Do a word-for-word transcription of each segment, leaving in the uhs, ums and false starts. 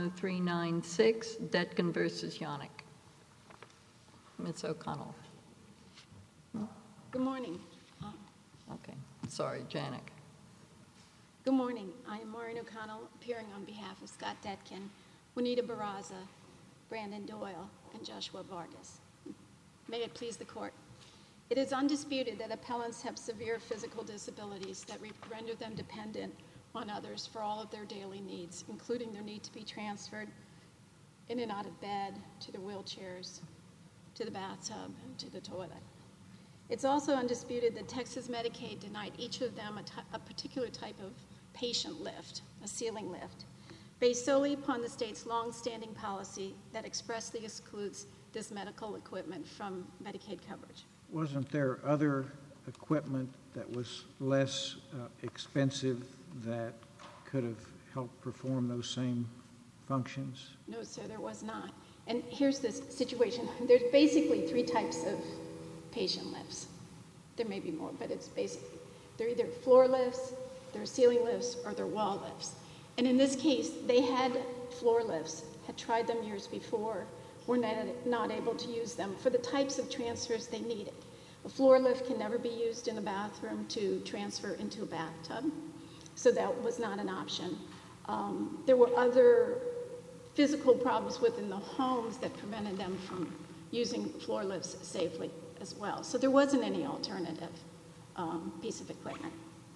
one three nine six, Detkin versus Yannick. Miz O'Connell. Good morning. Okay, sorry, Janik. Good morning. I am Maureen O'Connell, appearing on behalf of Scott Detkin, Juanita Barraza, Brandon Doyle, and Joshua Vargas. May it please the court. It is undisputed that appellants have severe physical disabilities that render them dependent on others for all of their daily needs, including their need to be transferred in and out of bed, to their wheelchairs, to the bathtub, to the toilet. It's also undisputed that Texas Medicaid denied each of them a, t- a particular type of patient lift, a ceiling lift, based solely upon the state's long-standing policy that expressly excludes this medical equipment from Medicaid coverage. Wasn't there other equipment that was less uh, expensive that could have helped perform those same functions? No, sir, there was not. And here's this situation. There's basically three types of patient lifts. There may be more, but it's basic. They're either floor lifts, they're ceiling lifts, or they're wall lifts. And in this case, they had floor lifts, had tried them years before, were not, not able to use them for the types of transfers they needed. A floor lift can never be used in a bathroom to transfer into a bathtub, so that was not an option. Um, there were other physical problems within the homes that prevented them from using floor lifts safely as well. So there wasn't any alternative um, piece of equipment.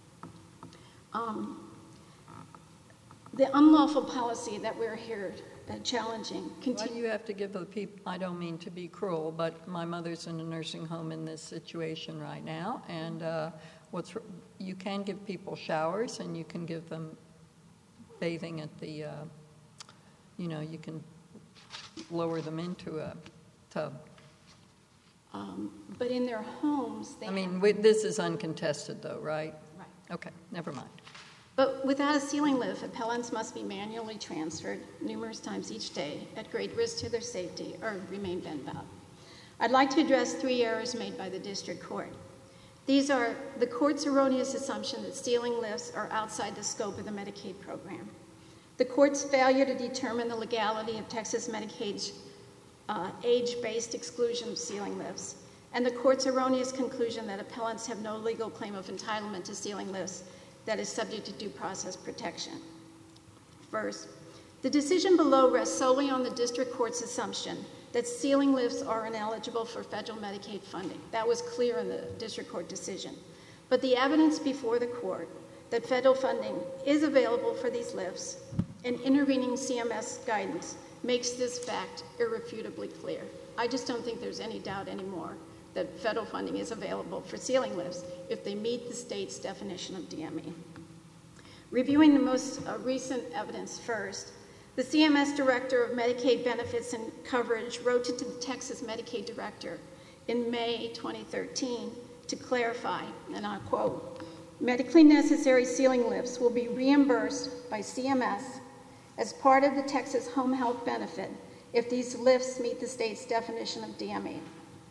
Um, the unlawful policy that we're here uh, challenging. Continue. Why do you have to give the people, I don't mean to be cruel, but my mother's in a nursing home in this situation right now, and uh, what's you can give people showers and you can give them bathing at the, uh, you know, you can lower them into a tub. Um, but in their homes, they I mean, have, we, this is uncontested, though, right? Right. Okay, never mind. But without a ceiling lift, appellants must be manually transferred numerous times each day at great risk to their safety or remain bedbound. I'd like to address three errors made by the district court. These are the court's erroneous assumption that ceiling lifts are outside the scope of the Medicaid program, the court's failure to determine the legality of Texas Medicaid's Uh, age-based exclusion of ceiling lifts, and the court's erroneous conclusion that appellants have no legal claim of entitlement to ceiling lifts that is subject to due process protection. First, the decision below rests solely on the district court's assumption that ceiling lifts are ineligible for federal Medicaid funding. That was clear in the district court decision. But the evidence before the court that federal funding is available for these lifts and intervening C M S guidance makes this fact irrefutably clear. I just don't think there's any doubt anymore that federal funding is available for ceiling lifts if they meet the state's definition of D M E. Reviewing the most uh, recent evidence first, the C M S Director of Medicaid Benefits and Coverage wrote to the Texas Medicaid Director in May twenty thirteen to clarify, and I quote, "Medically necessary ceiling lifts will be reimbursed by C M S as part of the Texas home health benefit if these lifts meet the state's definition of D M E."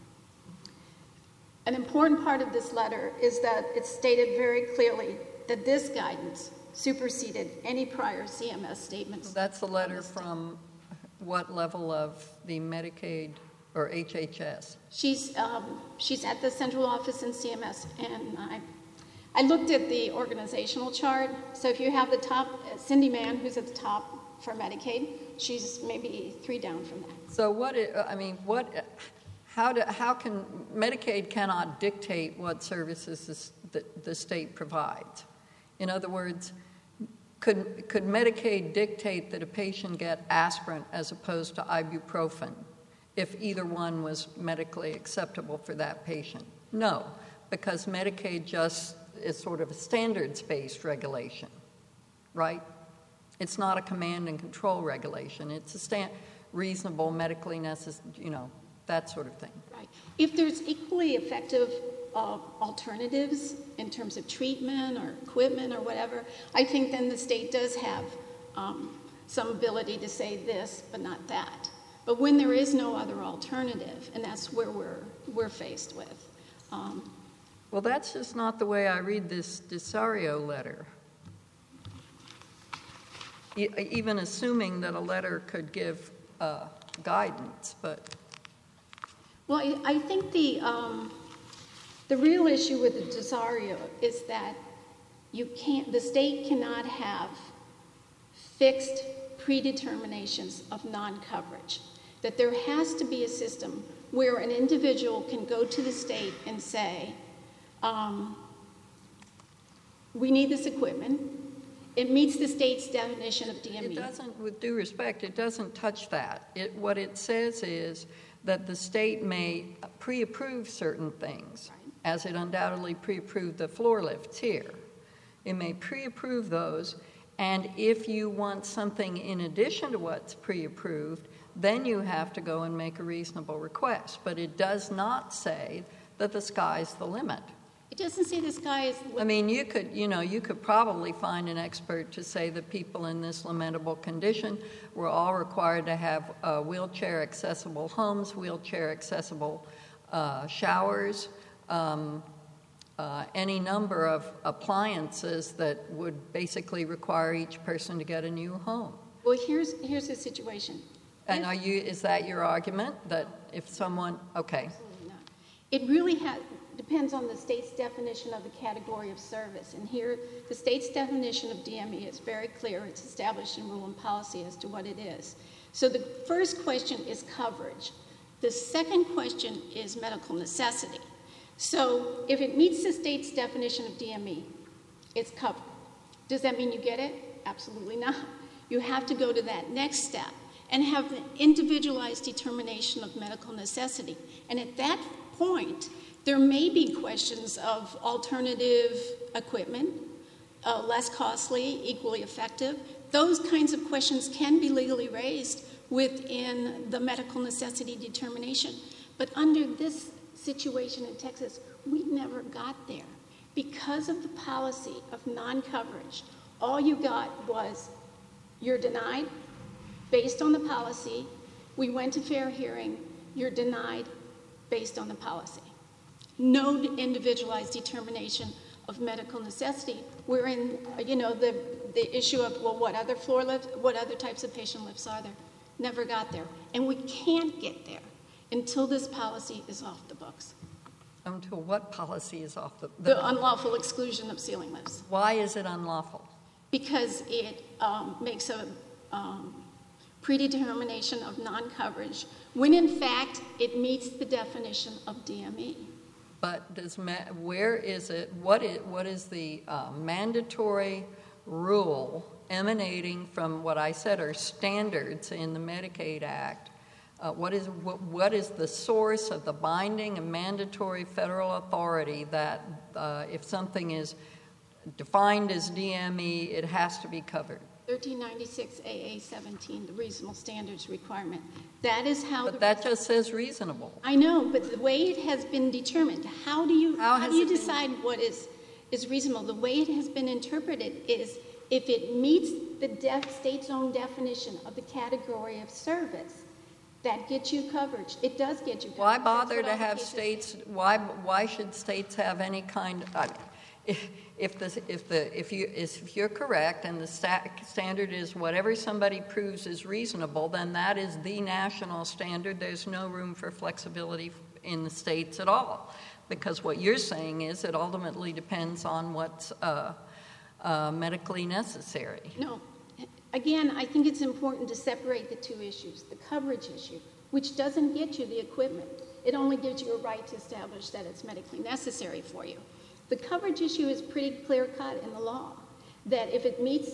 An important part of this letter is that it's stated very clearly that this guidance superseded any prior C M S statements. So that's a letter from what level of the Medicaid or H H S? She's um, she's at the central office in C M S, and I I looked at the organizational chart. So if you have the top, Cindy Mann, who's at the top for Medicaid, she's maybe three down from that. So what, I mean, what, how do, how can, Medicaid cannot dictate what services this, the, the state provides. In other words, could, could Medicaid dictate that a patient get aspirin as opposed to ibuprofen if either one was medically acceptable for that patient? No, because Medicaid just is sort of a standards-based regulation, right? It's not a command and control regulation. It's a stand, reasonable, medically necessary, you know, that sort of thing. Right. If there's equally effective uh, alternatives in terms of treatment or equipment or whatever, I think then the state does have um, some ability to say this, but not that. But when there is no other alternative, and that's where we're we're faced with. Um, well, that's just not the way I read this Desario letter. e- even assuming that a letter could give uh, guidance, but... Well, I, I think the, um, the real issue with the Desario is that you can't, the state cannot have fixed predeterminations of non-coverage. That there has to be a system where an individual can go to the state and say, um, we need this equipment. It meets the state's definition of D M E. It doesn't, with due respect, it doesn't touch that. It, what it says is that the state may pre-approve certain things, right, as it undoubtedly pre-approved the floor lifts here. It may pre-approve those, and if you want something in addition to what's pre-approved, then you have to go and make a reasonable request. But it does not say that the sky's the limit. It doesn't say the sky is the limit. I mean, you could, you know, you could probably find an expert to say that people in this lamentable condition were all required to have uh, wheelchair-accessible homes, wheelchair-accessible uh, showers, um, uh, any number of appliances that would basically require each person to get a new home. Well, here's here's the situation. And if, are you? Is that your argument that if someone? Okay. Absolutely not. It really has. Depends on the state's definition of the category of service. And here, the state's definition of D M E is very clear. It's established in rule and policy as to what it is. So the first question is coverage. The second question is medical necessity. So if it meets the state's definition of D M E, it's covered. Does that mean you get it? Absolutely not. You have to go to that next step and have an individualized determination of medical necessity. And at that point, there may be questions of alternative equipment, uh, less costly, equally effective. Those kinds of questions can be legally raised within the medical necessity determination. But under this situation in Texas, we never got there. Because of the policy of non-coverage, all you got was you're denied based on the policy. We went to fair hearing. You're denied based on the policy. No individualized determination of medical necessity. We're in, you know, the, the issue of, well, what other floor lifts, what other types of patient lifts are there? Never got there. And we can't get there until this policy is off the books. Until what policy is off the... The, the unlawful exclusion of ceiling lifts. Why is it unlawful? Because it um, makes a um, predetermination of non-coverage when, in fact, it meets the definition of D M E. But does where is it? What is what is the uh, mandatory rule emanating from what I said are standards in the Medicaid Act? Uh, what is what, what is the source of the binding and mandatory federal authority that uh, if something is defined as D M E, it has to be covered? thirteen ninety-six A A seventeen, the reasonable standards requirement. That is how. But that just says reasonable. I know, but the way it has been determined, how do you how, how do you decide been... what is is reasonable? The way it has been interpreted is if it meets the def, state's own definition of the category of service, that gets you coverage. It does get you coverage. Why bother to have states? Why why should states have any kind? Uh, if, if the if the if you if you're correct and the stat, standard is whatever somebody proves is reasonable, then that is the national standard. There's no room for flexibility in the states at all, because what you're saying is it ultimately depends on what's uh, uh, medically necessary. No. Again, I think it's important to separate the two issues. The coverage issue, which doesn't get you the equipment. It only gives you a right to establish that it's medically necessary for you. The coverage issue is pretty clear-cut in the law, that if it meets...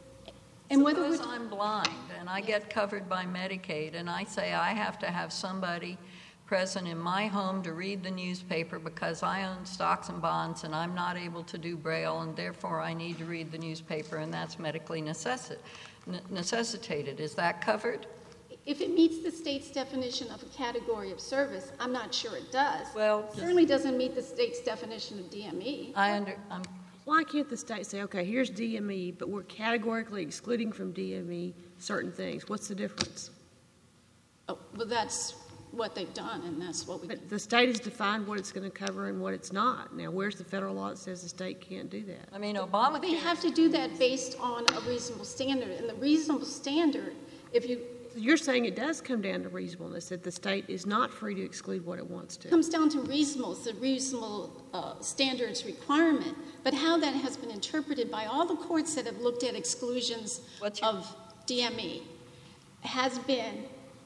And Suppose whether I'm blind and I get covered by Medicaid and I say I have to have somebody present in my home to read the newspaper because I own stocks and bonds and I'm not able to do Braille and therefore I need to read the newspaper, and that's medically necessi- necessitated. Is that covered? If it meets the state's definition of a category of service, I'm not sure it does. Well, it certainly doesn't meet the state's definition of D M E. I under, I'm, Why can't the state say, okay, here's D M E, but we're categorically excluding from D M E certain things? What's the difference? Oh, well, that's what they've done, and that's what we. But the state has defined what it's going to cover and what it's not. Now, where's the federal law that says the state can't do that? I mean, Obama. They have to do that based on a reasonable standard, and the reasonable standard, if you. You're saying it does come down to reasonableness, that the state is not free to exclude what it wants to. It comes down to reasonable, it's a reasonable uh, standards requirement, but how that has been interpreted by all the courts that have looked at exclusions What's your- of D M E has been,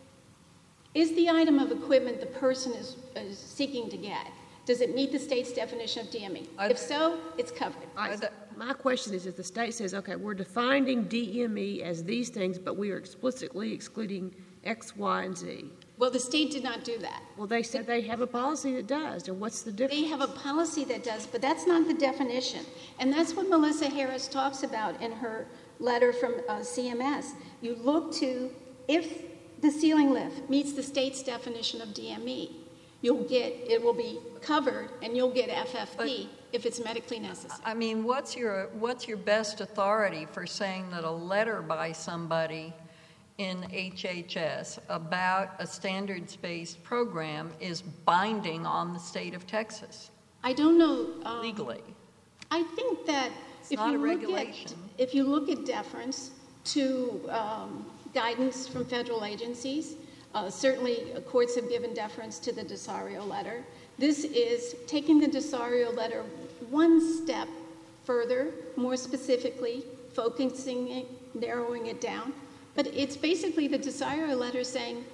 is the item of equipment the person is, is seeking to get, does it meet the state's definition of D M E? Are If there- so, it's covered. I, the- my question is, if the state says, okay, we're defining D M E as these things, but we are explicitly excluding X, Y, and Z. Well, the state did not do that. Well, they said they have a policy that does, and what's the difference? They have a policy that does, but that's not the definition. And that's what Melissa Harris talks about in her letter from uh, C M S. You look to, if the ceiling lift meets the state's definition of D M E, you'll get, it will be covered, and you'll get F F P if it's medically necessary. I mean, what's your what's your best authority for saying that a letter by somebody in H H S about a standards-based program is binding on the state of Texas I don't know. Um, legally? I think that if not you a look regulation. at if you look at deference to um, guidance from federal agencies, uh, certainly uh, courts have given deference to the Desario letter. This is taking the Desario letter one step further, more specifically, focusing it, narrowing it down. But it's basically the Desario letter saying,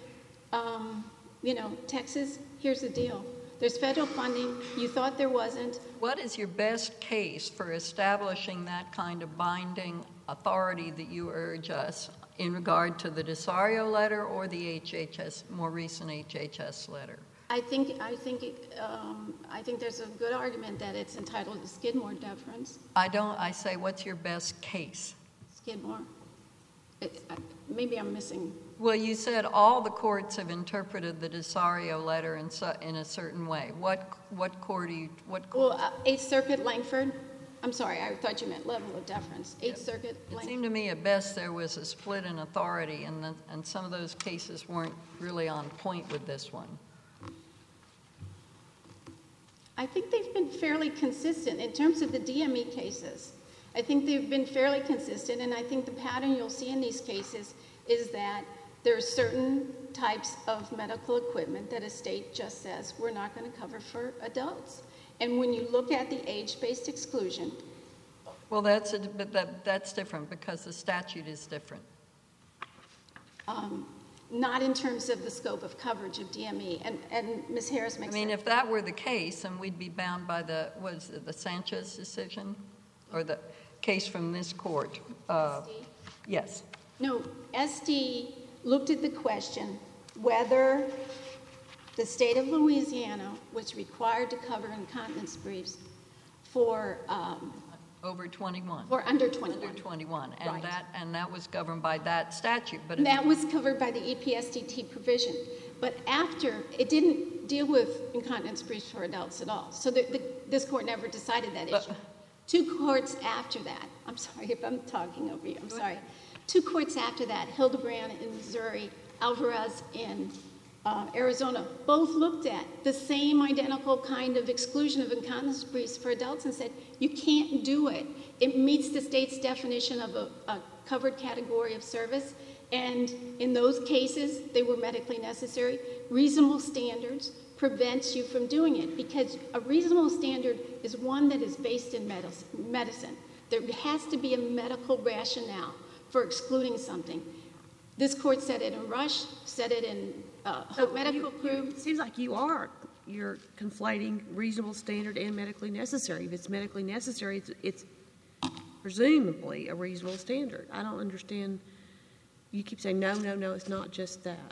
um, you know, Texas, here's the deal. There's federal funding. You thought there wasn't. What is your best case for establishing that kind of binding authority that you urge us in regard to the Desario letter or the H H S, more recent H H S letter? I think I think it, um, I think there's a good argument that it's entitled to Skidmore deference. I don't. I say, what's your best case? Skidmore. It, I, maybe I'm missing. Well, you said all the courts have interpreted the Desario letter in, su- in a certain way. What what court do you? What court? Well, uh, Eighth Circuit, Langford. I'm sorry, I thought you meant level of deference. Eighth Circuit, It Langford. seemed to me at best there was a split in authority, and the, and some of those cases weren't really on point with this one. I think they've been fairly consistent in terms of the D M E cases. I think they've been fairly consistent, and I think the pattern you'll see in these cases is that there are certain types of medical equipment that a state just says we're not going to cover for adults. And when you look at the age-based exclusion, Well, that's a, but that that's different because the statute is different. um, not in terms of the scope of coverage of D M E, and, and Miz Harris I makes mean, that- if that were the case, then we'd be bound by the was it the Sanchez decision, or the case from this court. Uh, S D? yes. No, S D looked at the question whether the state of Louisiana was required to cover incontinence briefs for um, Over twenty-one. for under twenty-one. Under twenty-one, and Right. that and that was governed by that statute. But And it- that was covered by the E P S D T provision. But after, it didn't deal with incontinence briefs for adults at all. So the, the, this court never decided that But- issue. Two courts after that, I'm sorry if I'm talking over you, I'm sorry. Two courts after that, Hildebrand in Missouri, Alvarez in uh, Arizona, both looked at the same identical kind of exclusion of incontinence briefs for adults and said, you can't do it. It meets the state's definition of a, a covered category of service. And in those cases, they were medically necessary. Reasonable standards prevents you from doing it because a reasonable standard is one that is based in medicine. There has to be a medical rationale for excluding something. This court said it in Rush, said it in uh, Hope Medical Group. It seems like you are. You're conflating reasonable standard and medically necessary. If it's medically necessary, it's, it's presumably a reasonable standard. I don't understand. You keep saying, no, no, no, it's not just that.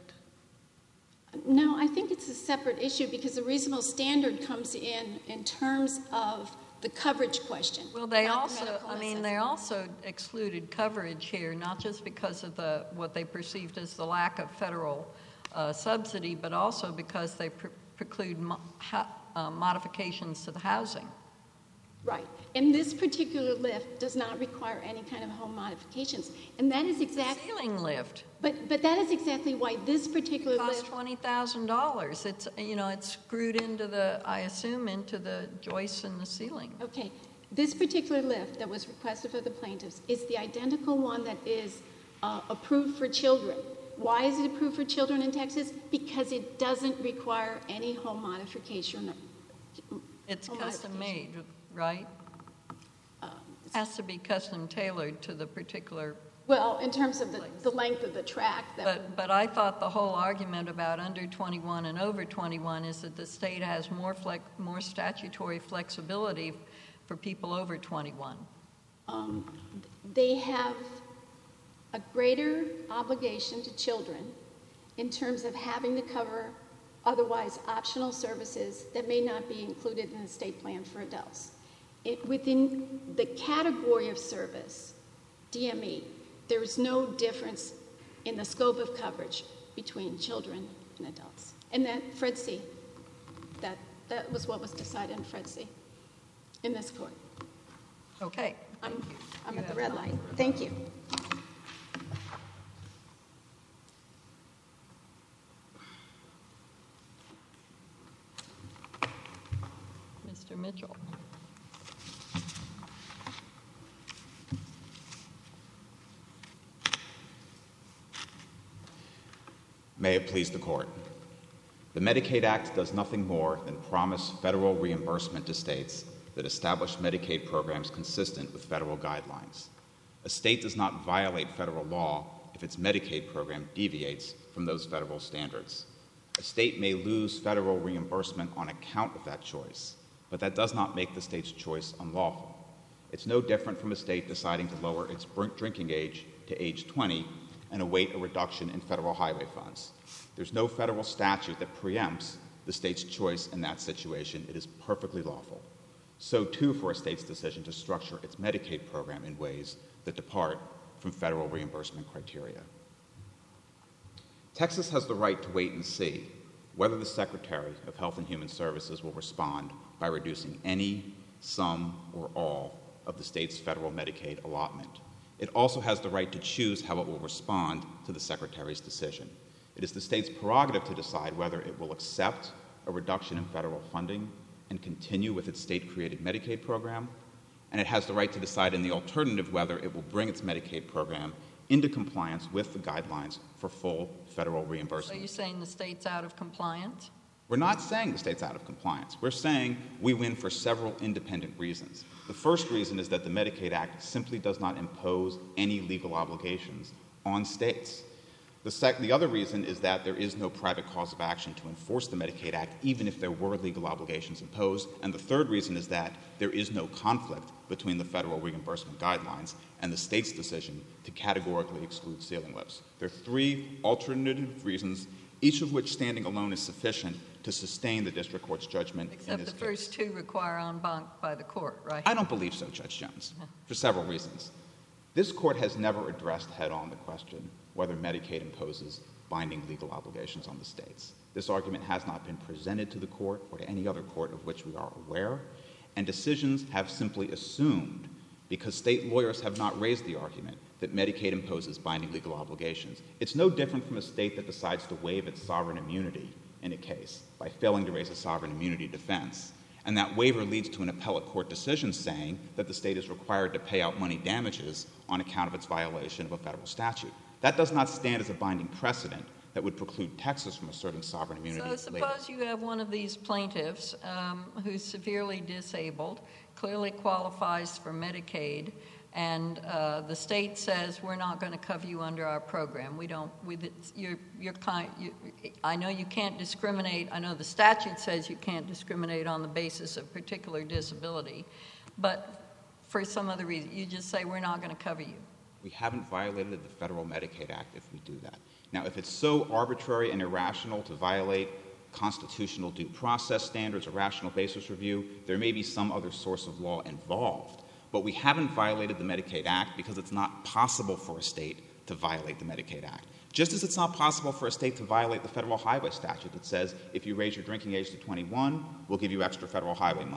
No, I think it's a separate issue because the reasonable standard comes in in terms of the coverage question. Well, they not the also, medical I mean, necessity. they also excluded coverage here, not just because of the what they perceived as the lack of federal uh, subsidy, but also because they pre- preclude mo- ha- uh, modifications to the housing. Right. And this particular lift does not require any kind of home modifications. And that is exactly... Ceiling lift. But but that is exactly why this particular It costs lift... twenty thousand dollars. It's, you know, it's screwed into the, I assume, into the joists in the ceiling. Okay. This particular lift that was requested for the plaintiffs is the identical one that is uh, approved for children. Why is it approved for children in Texas? Because it doesn't require any home modification. It's home custom modification. made, right? Uh, Has to be custom tailored to the particular. well, in terms of the, the length of the track. That But but I thought the whole argument about under twenty-one and over twenty-one is that the state has more flex, more statutory flexibility for people over twenty-one. um, they have a greater obligation to children in terms of having to cover otherwise optional services that may not be included in the state plan for adults. It, within the category of service, D M E, there is no difference in the scope of coverage between children and adults. And that, Fred C., that, that was what was decided in Fred C. in this court. Okay. I'm, I'm You at the have red time light. for Thank you. Mister Mitchell. May it please the Court. The Medicaid Act does nothing more than promise federal reimbursement to states that establish Medicaid programs consistent with federal guidelines. A state does not violate federal law if its Medicaid program deviates from those federal standards. A state may lose federal reimbursement on account of that choice, but that does not make the state's choice unlawful. It's no different from a state deciding to lower its drinking age to age twenty and await a reduction in federal highway funds. There's no federal statute that preempts the state's choice in that situation. It is perfectly lawful. So too for a state's decision to structure its Medicaid program in ways that depart from federal reimbursement criteria. Texas has the right to wait and see whether the Secretary of Health and Human Services will respond by reducing any, some, or all of the state's federal Medicaid allotment. It also has the right to choose how it will respond to the Secretary's decision. It is the state's prerogative to decide whether it will accept a reduction in federal funding and continue with its state-created Medicaid program, and it has the right to decide in the alternative whether it will bring its Medicaid program into compliance with the guidelines for full federal So reimbursement. you're saying the state's out of compliance? We're not saying the state's out of compliance. We're saying we win for several independent reasons. The first reason is that the Medicaid Act simply does not impose any legal obligations on states. The, sec- the other reason is that there is no private cause of action to enforce the Medicaid Act, even if there were legal obligations imposed. And the third reason is that there is no conflict between the federal reimbursement guidelines and the state's decision to categorically exclude ceiling lifts. There are three alternative reasons, each of which standing alone is sufficient to sustain the district court's judgment in Except this the case. first two require en banc by the court, right? I don't believe so, Judge Jones, for several reasons. This court has never addressed head-on the question whether Medicaid imposes binding legal obligations on the states. This argument has not been presented to the court or to any other court of which we are aware, and decisions have simply assumed, because state lawyers have not raised the argument, that Medicaid imposes binding legal obligations. It's no different from a state that decides to waive its sovereign immunity in a case by failing to raise a sovereign immunity defense. And that waiver leads to an appellate court decision saying that the state is required to pay out money damages on account of its violation of a federal statute. That does not stand as a binding precedent that would preclude Texas from asserting sovereign immunity. So suppose you have one of these plaintiffs um, who's severely disabled, clearly qualifies for Medicaid, and uh, the state says we're not going to cover you under our program. We don't. We, you're, you're kind. You, I know you can't discriminate. I know the statute says you can't discriminate on the basis of particular disability, but for some other reason, you just say we're not going to cover you. We haven't violated the Federal Medicaid Act if we do that. Now, if it's so arbitrary and irrational to violate constitutional due process standards or rational basis review, there may be some other source of law involved. But we haven't violated the Medicaid Act because it's not possible for a state to violate the Medicaid Act. Just as it's not possible for a state to violate the federal highway statute that says if you raise your drinking age to twenty-one, we'll give you extra federal highway money.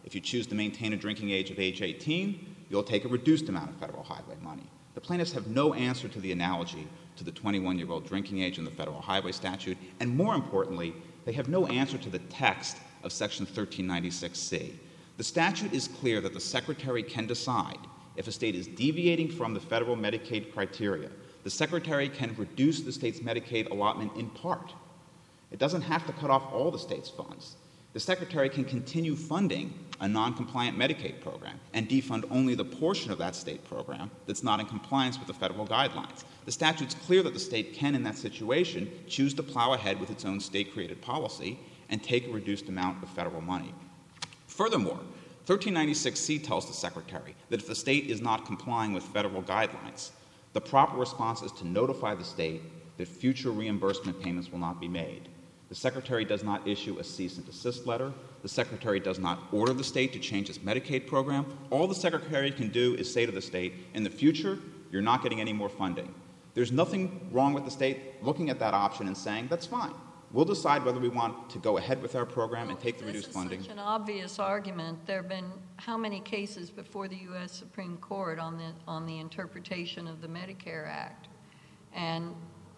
If you choose to maintain a drinking age of age eighteen, you'll take a reduced amount of federal highway money. The plaintiffs have no answer to the analogy to the twenty-one-year-old drinking age in the federal highway statute, and more importantly, they have no answer to the text of Section thirteen ninety-six C. The statute is clear that the Secretary can decide if a state is deviating from the federal Medicaid criteria. The Secretary can reduce the state's Medicaid allotment in part. It doesn't have to cut off all the state's funds. The Secretary can continue funding a non-compliant Medicaid program and defund only the portion of that state program that's not in compliance with the federal guidelines. The statute's clear that the state can, in that situation, choose to plow ahead with its own state-created policy and take a reduced amount of federal money. Furthermore, thirteen ninety-six C tells the Secretary that if the state is not complying with federal guidelines, the proper response is to notify the state that future reimbursement payments will not be made. The Secretary does not issue a cease and desist letter. The Secretary does not order the state to change its Medicaid program. All the Secretary can do is say to the state, in the future, you're not getting any more funding. There's nothing wrong with the state looking at that option and saying, that's fine. We'll decide whether we want to go ahead with our program and take the reduced funding. This is such an obvious argument. There have been how many cases before the U S Supreme Court on the on the interpretation of the Medicare Act? And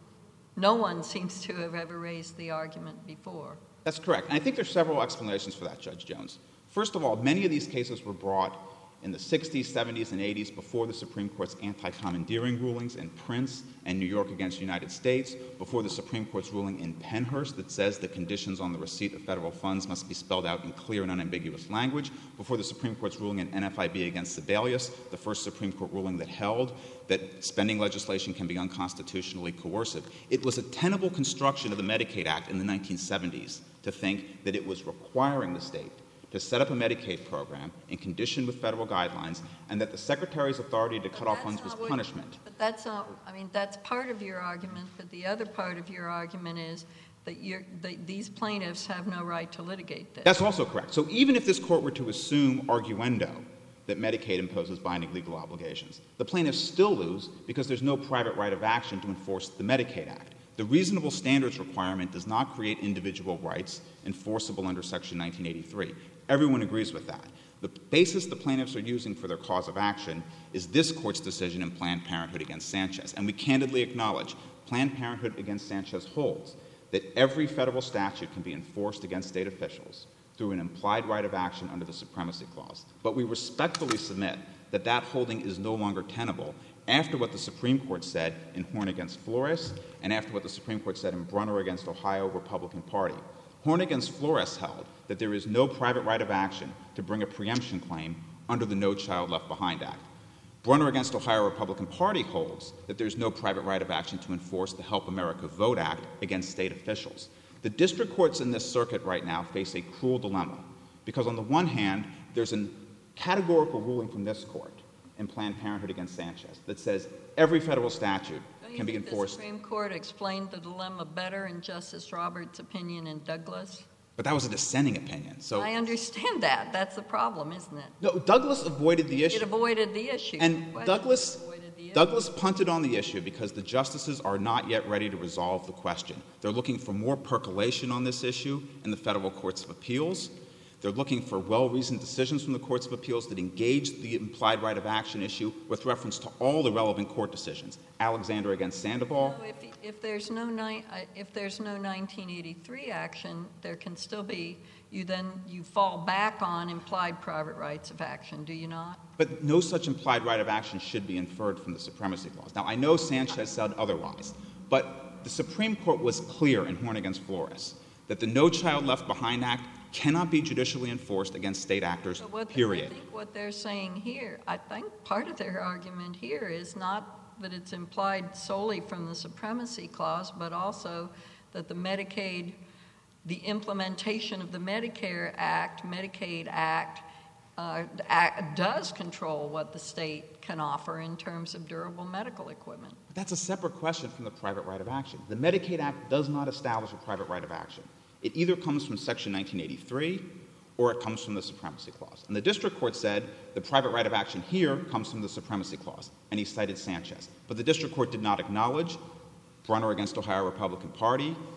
no one seems to have ever raised the argument before. That's correct. And I think there's several explanations for that, Judge Jones. First of all, many of these cases were brought in the sixties, seventies, and eighties before the Supreme Court's anti-commandeering rulings in Prince and New York against the United States, before the Supreme Court's ruling in Pennhurst that says the conditions on the receipt of federal funds must be spelled out in clear and unambiguous language, before the Supreme Court's ruling in N F I B against Sebelius, the first Supreme Court ruling that held that spending legislation can be unconstitutionally coercive. It was a tenable construction of the Medicaid Act in the nineteen seventies to think that it was requiring the state to set up a Medicaid program in condition with federal guidelines, and that the Secretary's authority to cut off funds was what, punishment. But that's not, I mean, that's part of your argument, but the other part of your argument is that you're, that these plaintiffs have no right to litigate this. That's also correct. So even if this court were to assume arguendo that Medicaid imposes binding legal obligations, the plaintiffs still lose because there's no private right of action to enforce the Medicaid Act. The reasonable standards requirement does not create individual rights enforceable under Section nineteen eighty-three. Everyone agrees with that. The basis the plaintiffs are using for their cause of action is this court's decision in Planned Parenthood against Sanchez. And we candidly acknowledge Planned Parenthood against Sanchez holds that every federal statute can be enforced against state officials through an implied right of action under the Supremacy Clause. But we respectfully submit that that holding is no longer tenable after what the Supreme Court said in Horn against Flores and after what the Supreme Court said in Brunner against Ohio Republican Party. Horn against Flores held that there is no private right of action to bring a preemption claim under the No Child Left Behind Act. Brunner against Ohio Republican Party holds that there's no private right of action to enforce the Help America Vote Act against state officials. The district courts in this circuit right now face a cruel dilemma because on the one hand, there's a categorical ruling from this court in Planned Parenthood against Sanchez that says every federal statute can be enforced. The Supreme Court explained the dilemma better in Justice Roberts' opinion in Douglas. But that was a dissenting opinion. So I understand that. That's the problem, isn't it? No, Douglas avoided the issue. It avoided the issue. And Well, Douglas, it avoided the issue. Douglas punted on the issue because the justices are not yet ready to resolve the question. They're looking for more percolation on this issue in the federal courts of appeals. They're looking for well-reasoned decisions from the courts of appeals that engage the implied right of action issue with reference to all the relevant court decisions. Alexander against Sandoval. No, if, if there's no ni- uh, if there's no nineteen eighty-three action, there can still be. You then you fall back on implied private rights of action, do you not? But no such implied right of action should be inferred from the Supremacy Clause. Now, I know Sanchez said otherwise, but the Supreme Court was clear in Horn against Flores that the No Child Left Behind Act cannot be judicially enforced against state actors, But what period. I think what they're saying here, I think part of their argument here is not that it's implied solely from the Supremacy Clause, but also that the Medicaid, the implementation of the Medicare Act, Medicaid Act, uh, act does control what the state can offer in terms of durable medical equipment. But that's a separate question from the private right of action. The Medicaid Act does not establish a private right of action. It either comes from Section nineteen eighty-three or it comes from the Supremacy Clause. And the district court said the private right of action here comes from the Supremacy Clause, and he cited Sanchez. But the district court did not acknowledge Brunner against Ohio Republican Party.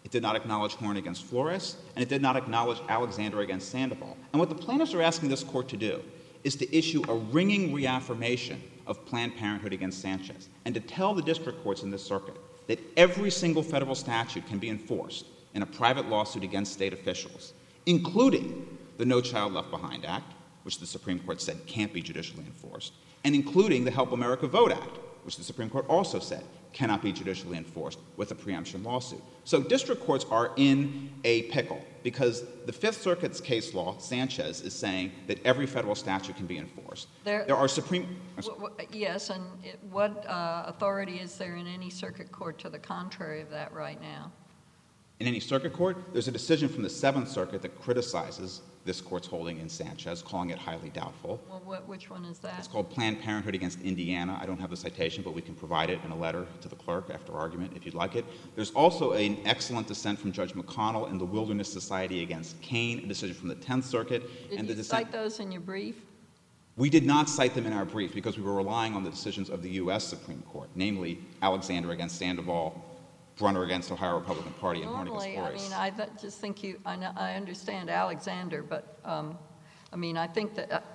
It did not acknowledge Horn against Flores, and it did not acknowledge Alexander against Sandoval. And what the plaintiffs are asking this court to do is to issue a ringing reaffirmation of Planned Parenthood against Sanchez, and to tell the district courts in this circuit that every single federal statute can be enforced in a private lawsuit against state officials, including the No Child Left Behind Act, which the Supreme Court said can't be judicially enforced, and including the Help America Vote Act, which the Supreme Court also said cannot be judicially enforced with a preemption lawsuit. So district courts are in a pickle because the Fifth Circuit's case law, Sanchez, is saying that every federal statute can be enforced. There, there are Supreme... W- w- yes, and it, what uh, authority is there in any circuit court to the contrary of that right now? In any circuit court, there's a decision from the Seventh Circuit that criticizes this court's holding in Sanchez, calling it highly doubtful. Well, what, which one is that? It's called Planned Parenthood against Indiana. I don't have the citation, but we can provide it in a letter to the clerk after argument if you'd like it. There's also an excellent dissent from Judge McConnell in the Wilderness Society against Kane, a decision from the Tenth Circuit. Did and you the dissent- cite those in your brief? We did not cite them in our brief because we were relying on the decisions of the U S Supreme Court, namely Alexander against Sandoval, Brunner against Ohio Republican Party, and Horn against Normally, I Flores. mean, I th- just think you, I, know, I understand Alexander, but um, I mean, I think that uh,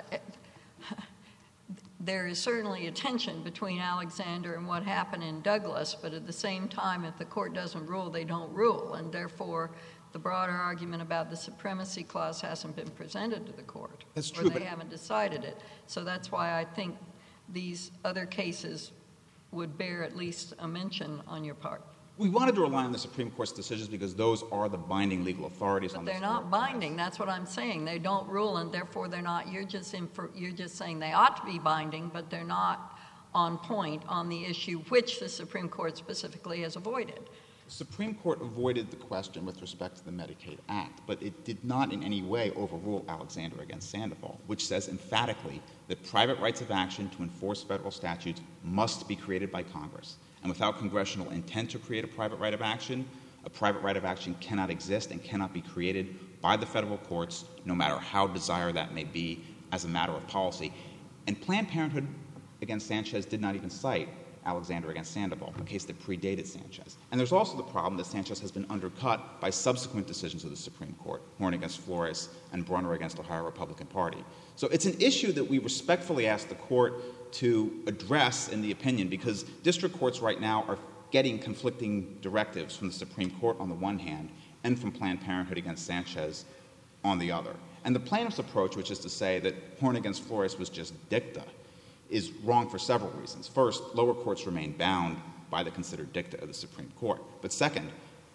there is certainly a tension between Alexander and what happened in Douglas, but at the same time, if the court doesn't rule, they don't rule, and therefore the broader argument about the supremacy clause hasn't been presented to the court. That's or true, they but haven't decided it. So that's why I think these other cases would bear at least a mention on your part. We wanted to rely on the Supreme Court's decisions because those are the binding legal authorities But on this they're not court. binding. That's what I'm saying. They don't rule, and therefore they're not. You're just infer, you're just saying they ought to be binding, but they're not on point on the issue which the Supreme Court specifically has avoided. The Supreme Court avoided the question with respect to the Medicaid Act, but it did not in any way overrule Alexander against Sandoval, which says emphatically that private rights of action to enforce federal statutes must be created by Congress. And without congressional intent to create a private right of action, a private right of action cannot exist and cannot be created by the federal courts, no matter how desired that may be as a matter of policy. And Planned Parenthood against Sanchez did not even cite Alexander against Sandoval, a case that predated Sanchez. And there's also the problem that Sanchez has been undercut by subsequent decisions of the Supreme Court, Horn against Flores and Brunner against Ohio Republican Party. So it's an issue that we respectfully ask the court to address in the opinion because district courts right now are getting conflicting directives from the Supreme Court on the one hand and from Planned Parenthood against Sanchez on the other. And the plaintiff's approach, which is to say that Horn against Flores was just dicta, is wrong for several reasons. First, lower courts remain bound by the considered dicta of the Supreme Court. But second,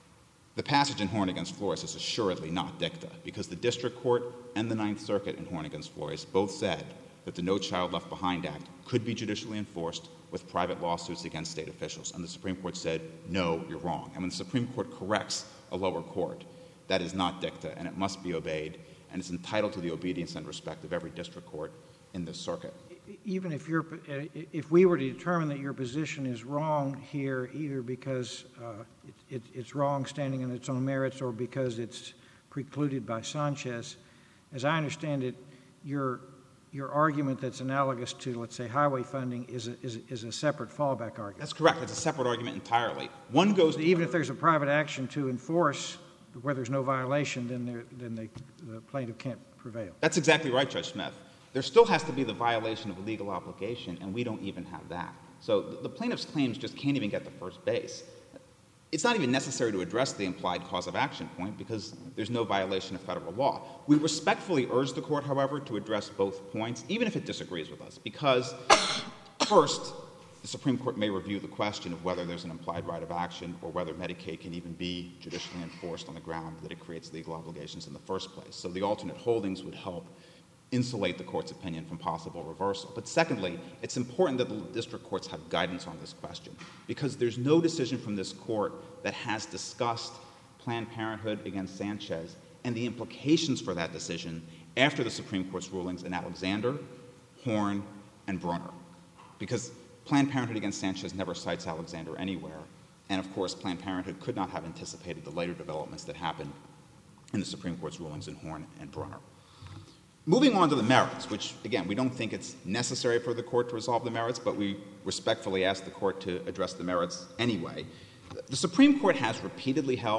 the passage in Horn against Flores is assuredly not dicta because the district court and the Ninth Circuit in Horn against Flores both said that the No Child Left Behind Act could be judicially enforced with private lawsuits against state officials. And the Supreme Court said, no, you're wrong. And when the Supreme Court corrects a lower court, that is not dicta and it must be obeyed and it's entitled to the obedience and respect of every district court in this circuit. Even if you're, if we were to determine that your position is wrong here, either because uh, it, it, it's wrong standing on its own merits or because it's precluded by Sanchez, as I understand it, your your argument that's analogous to, let's say, highway funding is a, is a, is a separate fallback argument. That's correct. It's a separate argument entirely. One goes so even if there's a private action to enforce where there's no violation, then there, then they, the plaintiff can't prevail. That's exactly right, Judge Smith. There still has to be the violation of a legal obligation, and we don't even have that. So the, the plaintiff's claims just can't even get to first base. It's not even necessary to address the implied cause of action point because there's no violation of federal law. We respectfully urge the court, however, to address both points, even if it disagrees with us, because first, the Supreme Court may review the question of whether there's an implied right of action or whether Medicaid can even be judicially enforced on the ground that it creates legal obligations in the first place. So the alternate holdings would help insulate the court's opinion from possible reversal. But secondly, it's important that the district courts have guidance on this question because there's no decision from this court that has discussed Planned Parenthood against Sanchez and the implications for that decision after the Supreme Court's rulings in Alexander, Horn, and Brunner. Because Planned Parenthood against Sanchez never cites Alexander anywhere, and of course Planned Parenthood could not have anticipated the later developments that happened in the Supreme Court's rulings in Horn and Brunner. Moving on to the merits, which, again, we don't think it's necessary for the court to resolve the merits, but we respectfully ask the court to address the merits anyway. The Supreme Court has repeatedly held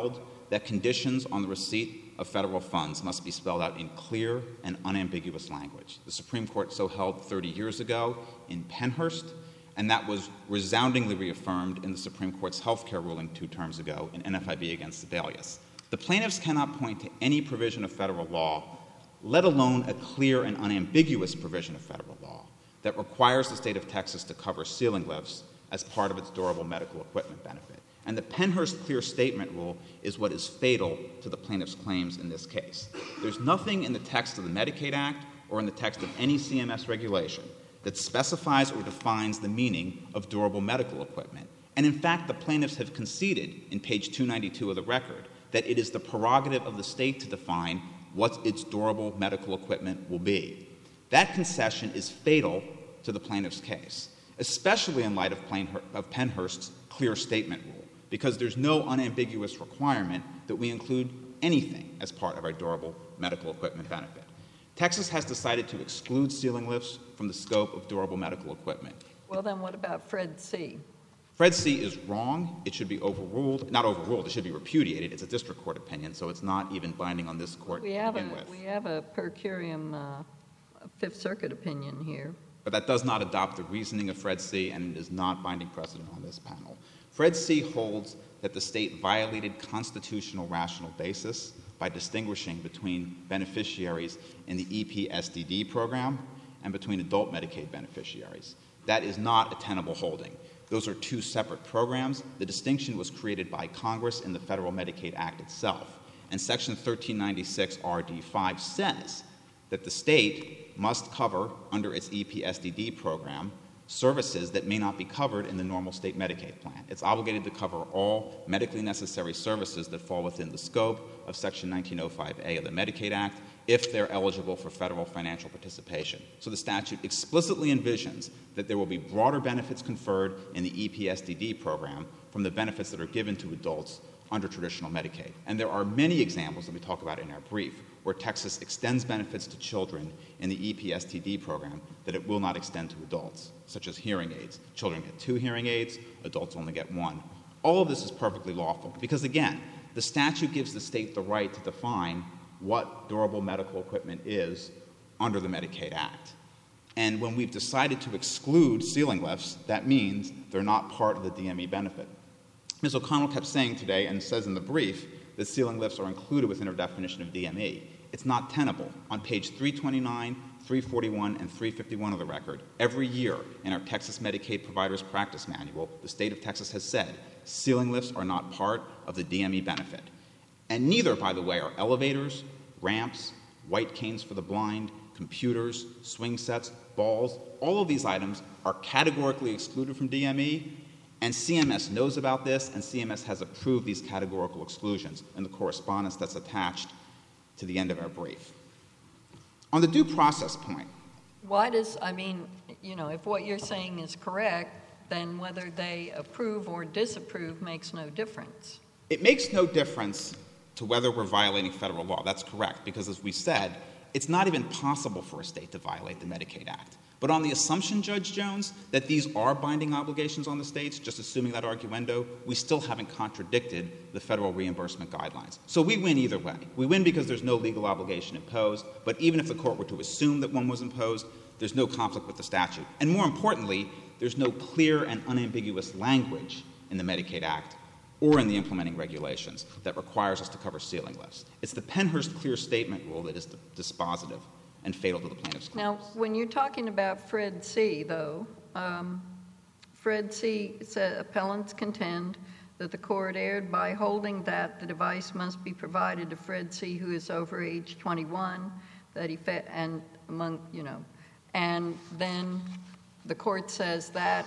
that conditions on the receipt of federal funds must be spelled out in clear and unambiguous language. The Supreme Court so held thirty years ago in Pennhurst, and that was resoundingly reaffirmed in the Supreme Court's healthcare ruling two terms ago in N F I B against Sebelius. The plaintiffs cannot point to any provision of federal law, let alone a clear and unambiguous provision of federal law, that requires the state of Texas to cover ceiling lifts as part of its durable medical equipment benefit. And the Pennhurst clear statement rule is what is fatal to the plaintiff's claims in this case. There's nothing in the text of the Medicaid Act or in the text of any C M S regulation that specifies or defines the meaning of durable medical equipment. And in fact, the plaintiffs have conceded in page two ninety-two of the record that it is the prerogative of the state to define what its durable medical equipment will be. That concession is fatal to the plaintiff's case, especially in light of, Plainhur- of Pennhurst's clear statement rule, because there's no unambiguous requirement that we include anything as part of our durable medical equipment benefit. Texas has decided to exclude ceiling lifts from the scope of durable medical equipment. Well, then what about Fred C? Fred C is wrong. It should be overruled. Not overruled. It should be repudiated. It's a district court opinion, so it's not even binding on this court We to have a, begin with. we have a per curiam uh, Fifth Circuit opinion here. But that does not adopt the reasoning of Fred C, and it is not binding precedent on this panel. Fred C holds that the state violated constitutional rational basis by distinguishing between beneficiaries in the E P S D D program and between adult Medicaid beneficiaries. That is not a tenable holding. Those are two separate programs. The distinction was created by Congress in the Federal Medicaid Act itself. And Section thirteen ninety-six R D five says that the state must cover, under its E P S D D program, services that may not be covered in the normal state Medicaid plan. It's obligated to cover all medically necessary services that fall within the scope of Section nineteen oh five A of the Medicaid Act if they're eligible for federal financial participation. So the statute explicitly envisions that there will be broader benefits conferred in the E P S D D program from the benefits that are given to adults under traditional Medicaid. And there are many examples that we talk about in our brief where Texas extends benefits to children in the E P S D D program that it will not extend to adults, such as hearing aids. Children get two hearing aids, adults only get one. All of this is perfectly lawful because, again, the statute gives the state the right to define what durable medical equipment is under the Medicaid Act. And when we've decided to exclude ceiling lifts, that means they're not part of the D M E benefit. Miz O'Connell kept saying today, and says in the brief, that ceiling lifts are included within her definition of D M E. It's not tenable. On page three twenty-nine, three forty-one, and three fifty-one of the record, every year in our Texas Medicaid Providers Practice Manual, the state of Texas has said ceiling lifts are not part of the D M E benefit. And neither, by the way, are elevators, ramps, white canes for the blind, computers, swing sets, balls. All of these items are categorically excluded from D M E, and C M S knows about this, and C M S has approved these categorical exclusions in the correspondence that's attached to the end of our brief. On the due process point. Why does, I mean, you know, if what you're saying is correct, then whether they approve or disapprove makes no difference. It makes no difference to whether we're violating federal law. That's correct, because as we said, it's not even possible for a state to violate the Medicaid Act. But on the assumption, Judge Jones, that these are binding obligations on the states, just assuming that arguendo, we still haven't contradicted the federal reimbursement guidelines. So we win either way. We win because there's no legal obligation imposed, but even if the court were to assume that one was imposed, there's no conflict with the statute. And more importantly, there's no clear and unambiguous language in the Medicaid Act or in the implementing regulations that requires us to cover ceiling lifts. It's the Pennhurst clear statement rule that is dispositive and fatal to the plaintiff's claims. Now, when you're talking about Fred C., though, um, Fred C. said appellants contend that the court erred by holding that the device must be provided to Fred C., who is over age twenty-one, that he fe- and among you know, and then the court says that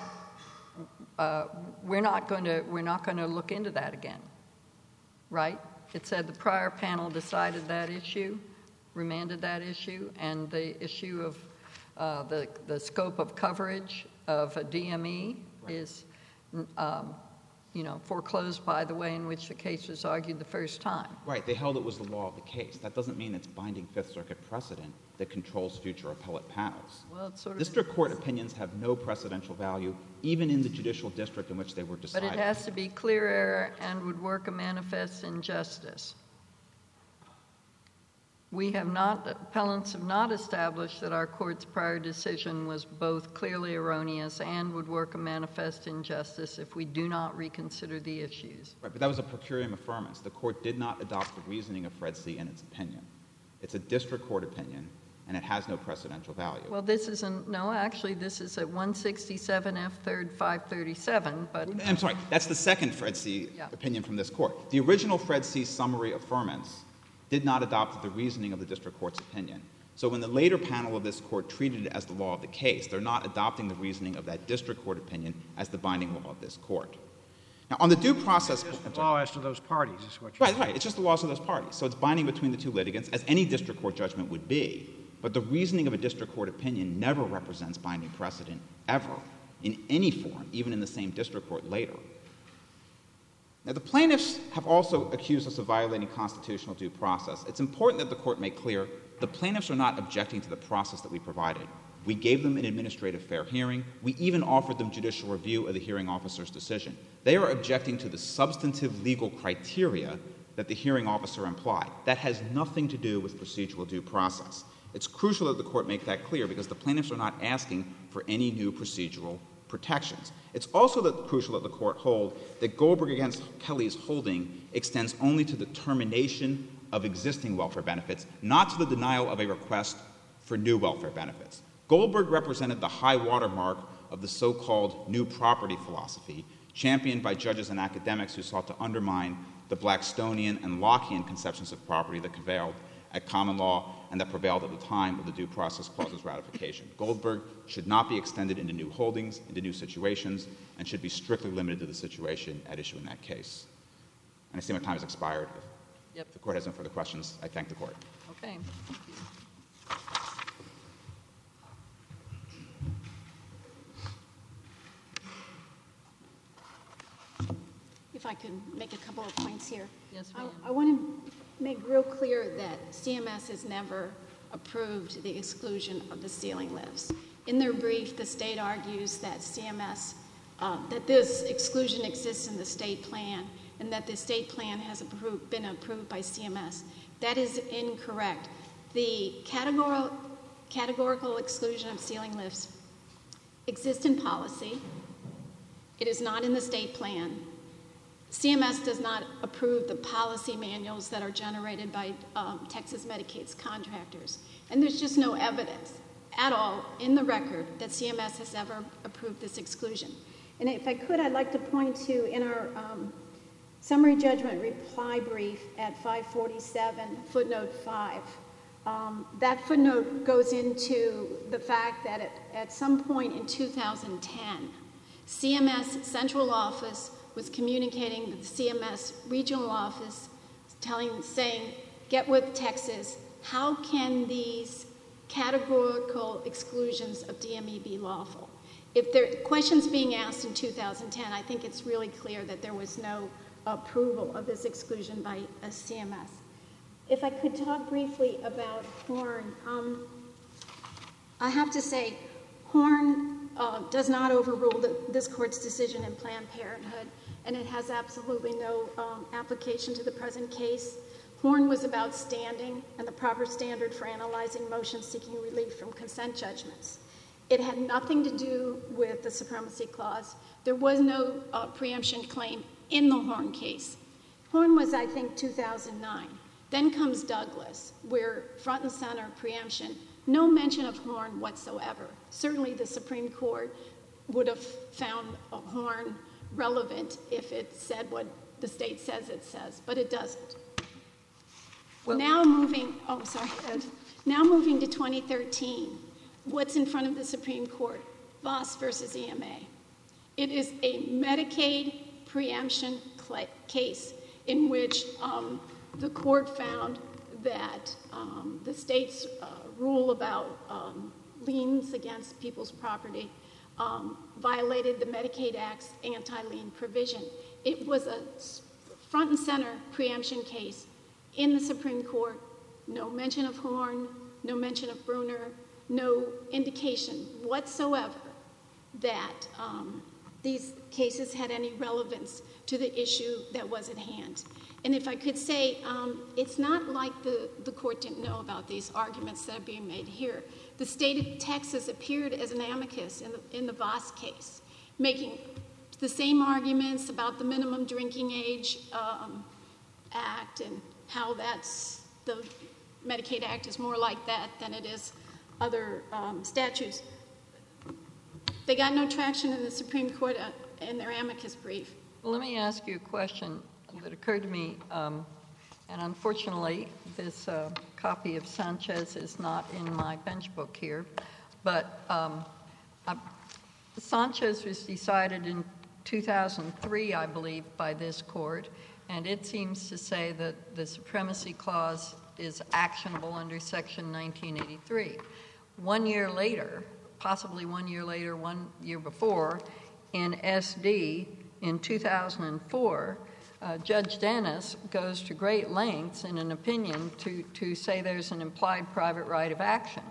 uh, we're not going to we're not going to look into that again, right? It said the prior panel decided that issue, remanded that issue, and the issue of uh, the the scope of coverage of a D M E right. is um, you know, foreclosed by the way in which the case was argued the first time. Right. They held it was the law of the case. That doesn't mean it's binding Fifth Circuit precedent that controls future appellate panels. Well, it's sort of District court opinions have no precedential value, even in the judicial district in which they were decided. But it has to be clear error and would work a manifest injustice. We have not, appellants have not established that our court's prior decision was both clearly erroneous and would work a manifest injustice if we do not reconsider the issues. Right, but that was a per curiam affirmance. The court did not adopt the reasoning of Fred C. in its opinion. It's a district court opinion, and it has no precedential value. Well, this isn't, no, actually, this is at one sixty-seven F third five thirty-seven, but... I'm sorry, that's the second Fred C. Yeah. opinion from this court. The original Fred C. summary affirmance did not adopt the reasoning of the district court's opinion. So when the later panel of this court treated it as the law of the case, they're not adopting the reasoning of that district court opinion as the binding law of this court. Now, on the due process... It's just the law as to those parties is what you're Right, saying. right. It's just the laws of those parties. So it's binding between the two litigants, as any district court judgment would be. But the reasoning of a district court opinion never represents binding precedent, ever, in any form, even in the same district court later. Now, the plaintiffs have also accused us of violating constitutional due process. It's important that the court make clear the plaintiffs are not objecting to the process that we provided. We gave them an administrative fair hearing. We even offered them judicial review of the hearing officer's decision. They are objecting to the substantive legal criteria that the hearing officer implied. That has nothing to do with procedural due process. It's crucial that the court make that clear because the plaintiffs are not asking for any new procedural protections. It's also that crucial that the court hold that Goldberg against Kelly's holding extends only to the termination of existing welfare benefits, not to the denial of a request for new welfare benefits. Goldberg represented the high watermark of the so-called new property philosophy, championed by judges and academics who sought to undermine the Blackstonian and Lockean conceptions of property that prevailed at common law and that prevailed at the time of the Due Process Clause's ratification. Goldberg should not be extended into new holdings, into new situations, and should be strictly limited to the situation at issue in that case. And I see my time has expired. Yep. If the court has no further questions, I thank the court. Okay. Thank you. If I could make a couple of points here. Yes, I, ma'am. I want to make real clear that C M S has never approved the exclusion of the ceiling lifts. In their brief, the state argues that C M S, uh, that this exclusion exists in the state plan and that the state plan has approved, been approved by C M S. That is incorrect. The categorical, categorical exclusion of ceiling lifts exists in policy. It is not in the state plan. C M S does not approve the policy manuals that are generated by um, Texas Medicaid's contractors. And there's just no evidence at all in the record that C M S has ever approved this exclusion. And if I could, I'd like to point to in our um, summary judgment reply brief at five forty-seven, footnote five. Um, that footnote goes into the fact that at, at some point in two thousand ten, C M S central office was communicating with the C M S regional office, telling, saying, get with Texas, how can these categorical exclusions of D M E be lawful? If there are questions being asked in two thousand ten, I think it's really clear that there was no approval of this exclusion by a C M S. If I could talk briefly about Horn, um, I have to say, Horn uh, does not overrule the, this court's decision in Planned Parenthood, and it has absolutely no um, application to the present case. Horn was about standing and the proper standard for analyzing motions seeking relief from consent judgments. It had nothing to do with the Supremacy Clause. There was no uh, preemption claim in the Horn case. Horn was, I think, two thousand nine. Then comes Douglas, where front and center preemption, no mention of Horn whatsoever. Certainly the Supreme Court would have found a Horn relevant if it said what the state says it says, but it doesn't. Well, now moving, oh, I'm sorry, Ed. Now moving to twenty thirteen, what's in front of the Supreme Court? Voss versus E M A. It is a Medicaid preemption case in which um, the court found that um, the state's uh, rule about um, liens against people's property um, violated the Medicaid Act's anti-lien provision. It was a front and center preemption case in the Supreme Court. No mention of Horn, no mention of Bruner, no indication whatsoever that um, these cases had any relevance to the issue that was at hand. And if I could say, um, it's not like the, the court didn't know about these arguments that are being made here. The state of Texas appeared as an amicus in the, in the Voss case, making the same arguments about the minimum drinking age um, act and how that's the Medicaid Act is more like that than it is other um, statutes. They got no traction in the Supreme Court uh, in their amicus brief. Well, let me ask you a question that occurred to me, um, and unfortunately, this uh, copy of Sanchez is not in my bench book here, but um, I, Sanchez was decided in two thousand three, I believe, by this court, and it seems to say that the Supremacy Clause is actionable under Section nineteen eighty-three. One year later, possibly one year later, one year before, in S D in two thousand four, uh, Judge Dennis goes to great lengths in an opinion to, to say there's an implied private right of action.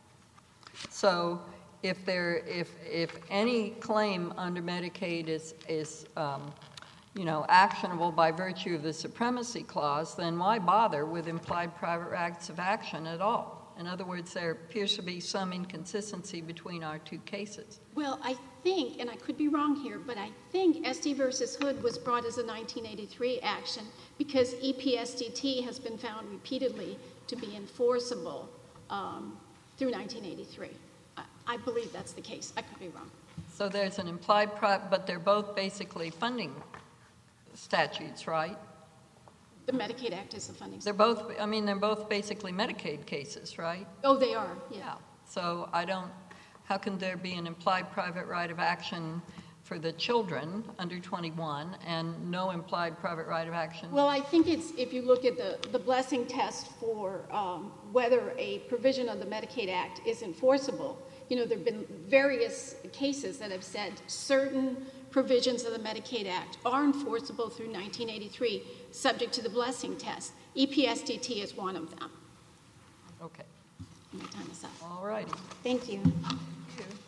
So if there, if if any claim under Medicaid is is um, you know, actionable by virtue of the Supremacy Clause, then why bother with implied private rights of action at all? In other words, there appears to be some inconsistency between our two cases. Well, I think, and I could be wrong here, but I think S D versus Hood was brought as a nineteen eighty-three action because E P S D T has been found repeatedly to be enforceable um, through nineteen eighty-three. I, I believe that's the case. I could be wrong. So there's an implied private, but they're both basically funding statutes, right? The Medicaid Act is the funding They're statute. both, I mean, they're both basically Medicaid cases, right? Oh, they are, yeah. Yeah. So I don't, how can there be an implied private right of action for the children under twenty-one and no implied private right of action? Well, I think it's, if you look at the, the blessing test for um, whether a provision of the Medicaid Act is enforceable, you know, there have been various cases that have said certain provisions of the Medicaid Act are enforceable through nineteen eighty-three, subject to the blessing test. E P S D T is one of them. Okay. My time is up. All righty. Thank you. Thank you.